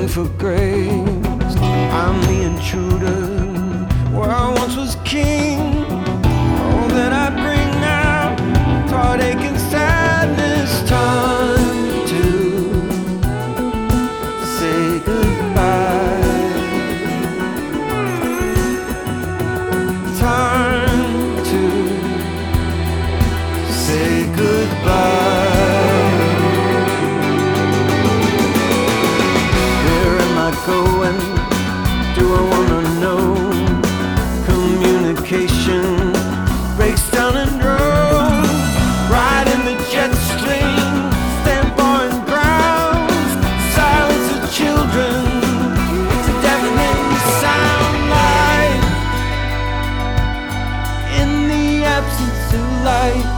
for grace. I'm the intruder where I once was king. All that I bring now, heartache and sadness. Time to say goodbye. Time to say goodbye. Where am I going? Do I wanna know? Communication breaks down and drones. Ride in the jet stream, stand foreign grounds. Silence of children, it's a deafening sound. Light in the absence of light,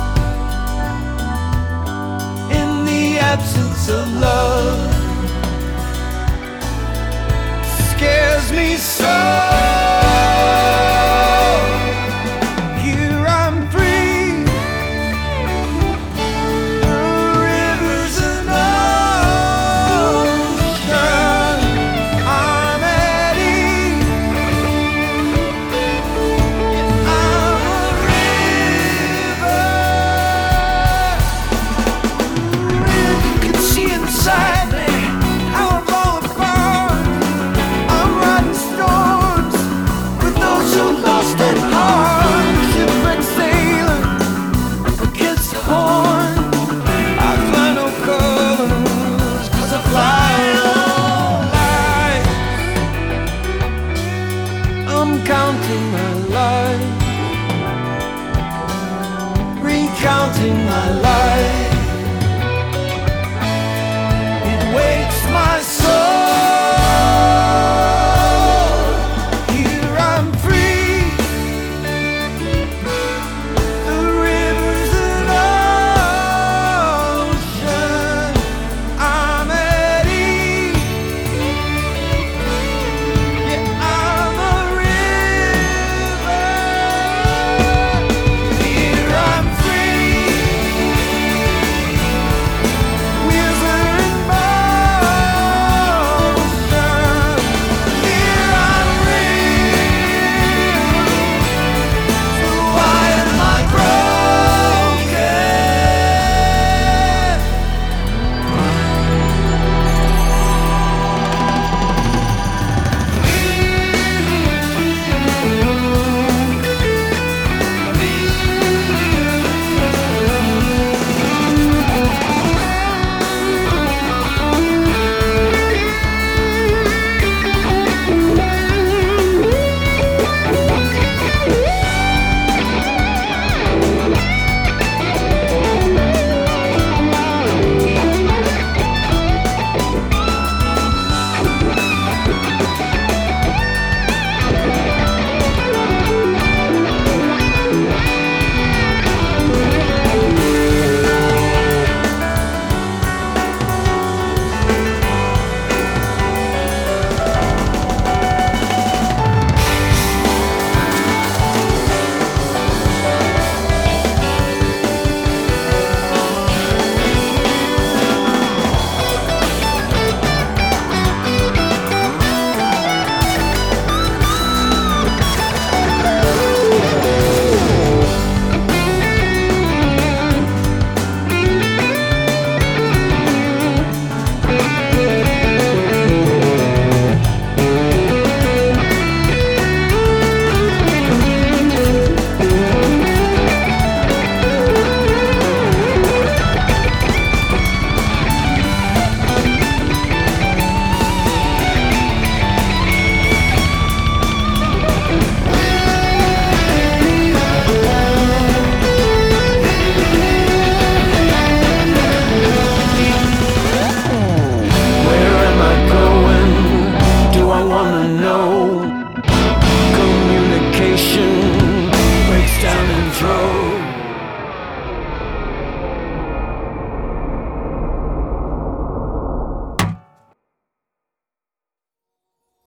in the absence of love, scares me so.